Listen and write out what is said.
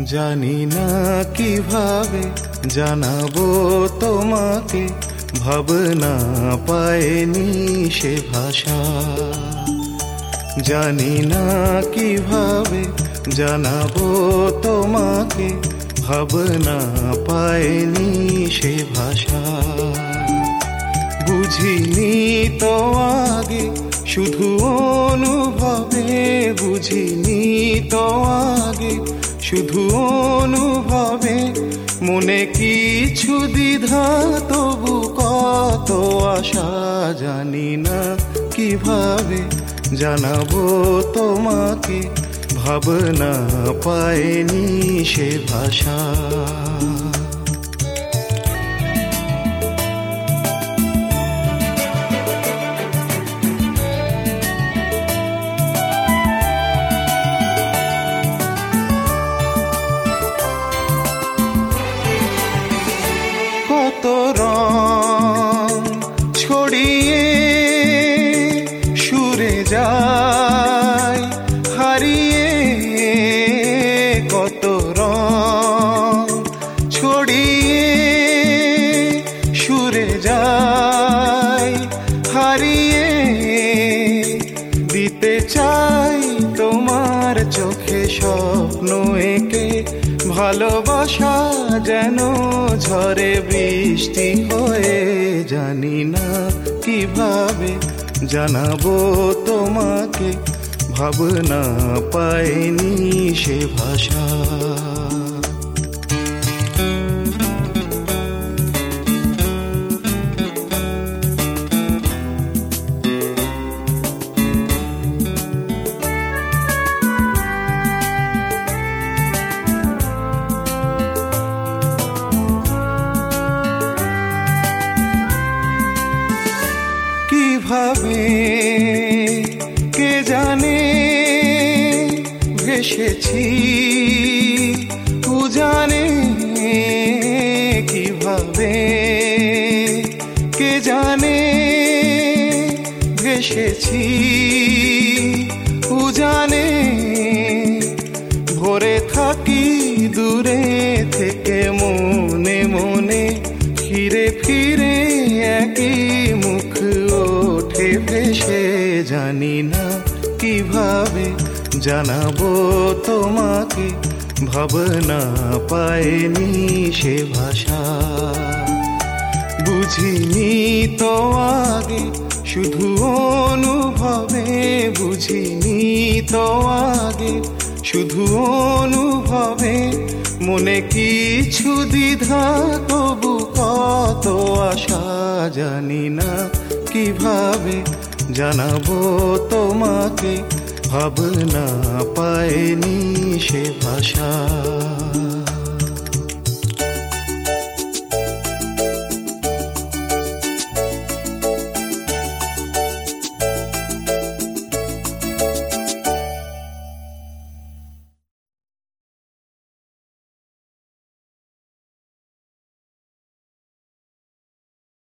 জানি না কিভাবে জানাবো তোমাকে, ভাবনা পায়নি সে ভাষা। জানি না কিভাবে জানাবো তোমাকে, ভাবনা পায়নি সে ভাষা। বুঝিনি তো আগে শুধু অনুভবে, বুঝিনি তো আগে শুধু অনুভবে। মনে কিছু দ্বিধা তবু কত আশা, জানি না কিভাবে জানাবো তোমাকে, ভাবনা পায়নি সে ভাষা। কত রং ছড়িয়ে সুরে যায় হারিয়ে, কত রং ছড়িয়ে সুরে যায় হারিয়ে। দিতে চাই তোমার চোখে স্বপ্ন এঁকে, ভালোবাসা যেন ঝরে বৃষ্টি হয়ে। জানি না কিভাবে জানাবো তোমাকে, ভাবনা পায়নি সে ভাষা। কিভাবে কে জানে ভেসেছি উজানে, কিভাবে কে জানে ভেসেছি উজানে। ভরে থাকি দূরে থেকে মনে মনে, ফিরে ফিরে একই মুখ ওঠে ভেসে। জানি না কিভাবে জানাবো তোমাকে, ভাবনা পায়নি সে ভাষা। বুঝিনি তো আগে শুধু অনুভবে, বুঝিনি তো আগে শুধু অনুভবে। মনে কিছু দ্বিধা তবু কত আশা, জানি না কিভাবে জানাবো তোমাকে, ভাবনা পায়নি সে ভাষা।